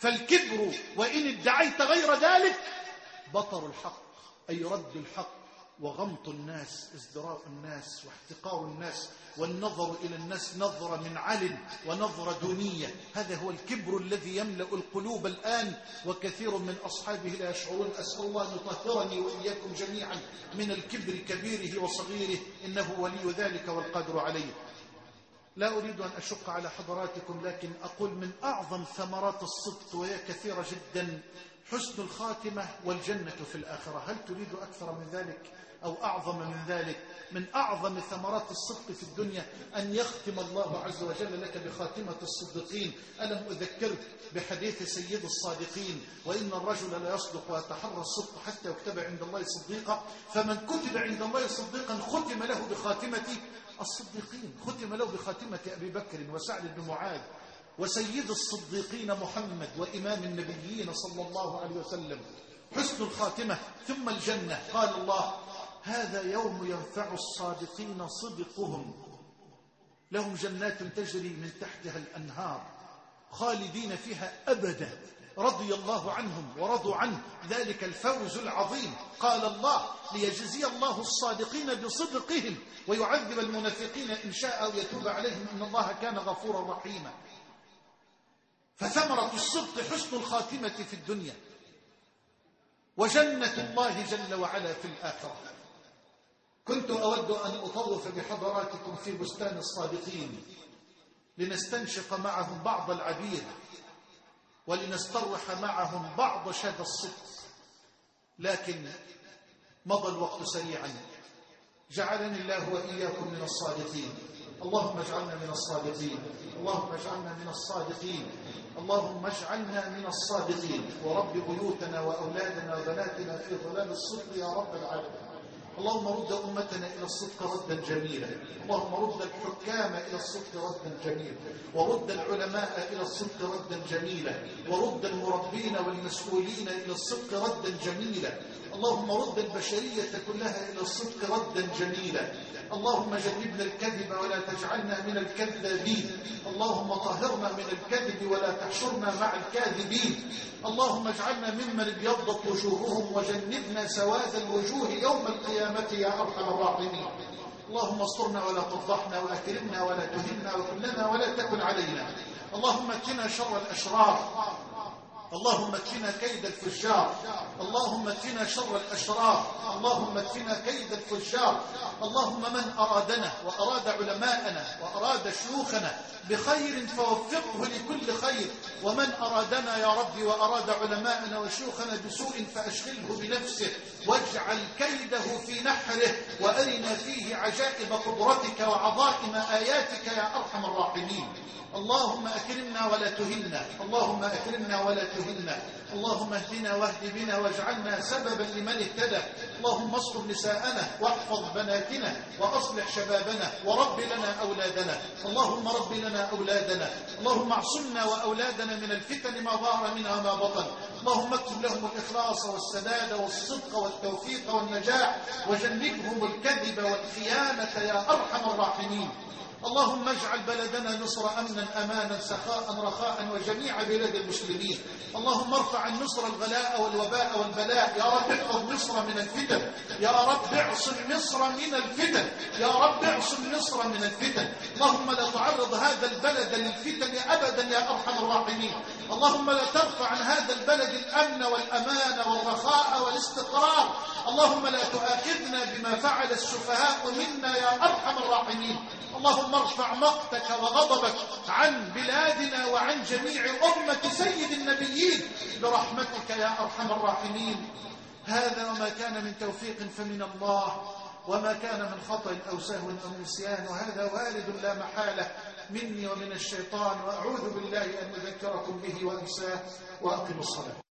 فالكبر وإن ادعيت غير ذلك بطر الحق، أي رد الحق وغمط الناس، ازدراء الناس واحتقار الناس والنظر إلى الناس نظرة من علم ونظرة دونية. هذا هو الكبر الذي يملأ القلوب الآن، وكثير من أصحابه لا يشعرون. أسأل الله أن يطهرني وإياكم جميعا من الكبر كبيره وصغيره، إنه ولي ذلك والقادر عليه. لا أريد أن أشق على حضراتكم، لكن أقول من أعظم ثمرات الصدق، وهي كثيرة جدا، حسن الخاتمة والجنة في الآخرة. هل تريد أكثر من ذلك أو أعظم من ذلك؟ من أعظم ثمرات الصدق في الدنيا أن يختم الله عز وجل لك بخاتمة الصديقين. ألم أذكرك بحديث سيد الصادقين: وإن الرجل لا يصدق ويتحرى الصدق حتى يكتب عند الله صديقا، فمن كتب عند الله صديقا ختم له بخاتمة الصديقين، ختم له بخاتمة أبي بكر وسعد بن معاذ وسيد الصديقين محمد وإمام النبيين صلى الله عليه وسلم. حسن الخاتمة ثم الجنة. قال الله: هذا يوم ينفع الصادقين صدقهم، لهم جنات تجري من تحتها الأنهار خالدين فيها أبدا، رضي الله عنهم ورضوا عنه، ذلك الفوز العظيم. قال الله: ليجزي الله الصادقين بصدقهم ويعذب المنافقين إن شاء أو يتوب عليهم إن الله كان غفورا رحيما. فثمرة الصدق حسن الخاتمة في الدنيا، وجنة الله جل وعلا في الآخرة. كنت أود أن أطوف بحضراتكم في بستان الصادقين لنستنشق معهم بعض العبير ولنستروح معهم بعض شذا الصدق، لكن مضى الوقت سريعا. جعلني الله وإياكم من الصادقين. اللهم اجعلنا من الصادقين، اللهم اجعلنا من الصادقين، اللهم اجعلنا من الصادقين. ورب بيوتنا وأولادنا وبناتنا في ظلال الصدق يا رب العالمين. اللهم رد أمتنا إلى الصدق ردا جميلا، اللهم رد الحكام إلى الصدق ردا جميلا، ورد العلماء إلى الصدق ردا جميلا، ورد المربين والمسؤولين إلى الصدق ردا جميلا. اللهم رد البشرية كلها إلى الصدق ردا جميلا. اللهم جنبنا الكذب ولا تجعلنا من الكذابين، اللهم طهرنا من الكذب ولا تحشرنا مع الكاذبين. اللهم اجعلنا ممن ابيضت وجوههم وجنبنا سواد الوجوه يوم القيامة يا أرحم الراحمين. اللهم استرنا ولا تفضحنا وأكرمنا ولا تهنا وكلنا ولا تكن علينا. اللهم اكفنا شر الأشرار، اللهم اكفنا كيد الفجار، اللهم اكفنا شر الأشرار، اللهم اكفنا كيد الفجار. اللهم من أرادنا وأراد علماءنا وأراد شيوخنا بخير فوفقه لكل خير، ومن أرادنا يا رب وأراد علماءنا وشيوخنا بسوء فأشغله بنفسه واجعل كيده في نحره، وأرنا فيه عجائب قدرتك وعظائم آياتك يا أرحم الراحمين. اللهم أكرمنا ولا تهنا، اللهم أكرمنا ولا تهنا، اللهم اهدنا واهد بنا واجعلنا سببا لمن اهتدى. اللهم استر نساءنا واحفظ بناتنا وأصلح شبابنا ورب لنا أولادنا، اللهم رب لنا أولادنا، اللهم اعصمنا وأولادنا من الفتن ما ظهر منها وما بطن. اللهم اكتب لهم الإخلاص والسداد والصدق والتوفيق والنجاح، وجنبهم الكذب والخيانة يا أرحم الراحمين. اللهم اجعل بلدنا مصر أمنا أمانا سخاء رخاء وجميع بلاد المسلمين. اللهم ارفع عن مصر الغلاء والوباء والبلاء. يا رب احفظ مصر من الفتن، يا رب اعصم مصر من الفتن، يا رب اعصم مصر من الفتن. اللهم لا تعرض هذا البلد للفتن أبدا يا أرحم الراحمين. اللهم لا ترفع عن هذا البلد الأمن والأمان والرخاء والاستقرار. اللهم لا تؤاخذنا بما فعل السفهاء منا يا أرحم الراحمين. اللهم ارفع مقتك وغضبك عن بلادنا وعن جميع أمة سيد النبيين برحمتك يا أرحم الراحمين. هذا وما كان من توفيق فمن الله، وما كان من خطأ أو سهو أو نسيان، وهذا وارد لا محالة مني ومن الشيطان، وأعوذ بالله أن أذكركم به وأنساه. وأقم الصلاة.